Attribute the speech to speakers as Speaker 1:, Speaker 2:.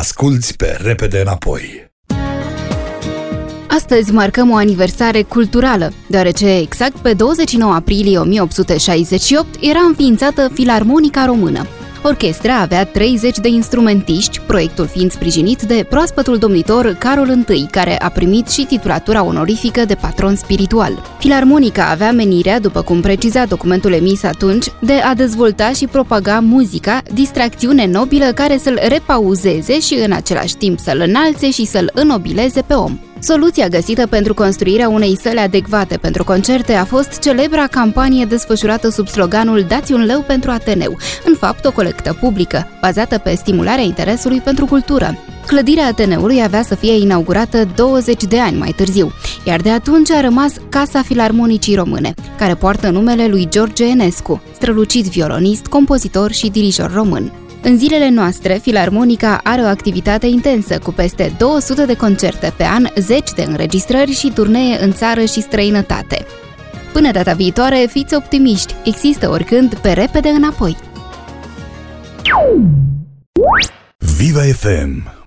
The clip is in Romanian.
Speaker 1: Asculți pe Repede Înapoi.
Speaker 2: Astăzi marcăm o aniversare culturală, deoarece exact pe 29 aprilie 1868 era înființată Filarmonica Română. Orchestra avea 30 de instrumentiști, proiectul fiind sprijinit de proaspătul domnitor Carol I, care a primit și titulatura onorifică de patron spiritual. Filarmonica avea menirea, după cum preciza documentul emis atunci, de a dezvolta și propaga muzica, distracțiune nobilă care să-l repauzeze și în același timp să-l înalțe și să-l înnobileze pe om. Soluția găsită pentru construirea unei săli adecvate pentru concerte a fost celebra campanie desfășurată sub sloganul "Dați un leu pentru Ateneu", în fapt o colectă publică, bazată pe stimularea interesului pentru cultură. Clădirea Ateneului avea să fie inaugurată 20 de ani mai târziu, iar de atunci a rămas Casa Filarmonicii Române, care poartă numele lui George Enescu, strălucit violonist, compozitor și dirijor român. În zilele noastre, Filarmonica are o activitate intensă, cu peste 200 de concerte pe an, 10 de înregistrări și turnee în țară și străinătate. Până data viitoare, fiți optimiști, există oricând pe Repede Înapoi!
Speaker 1: Viva FM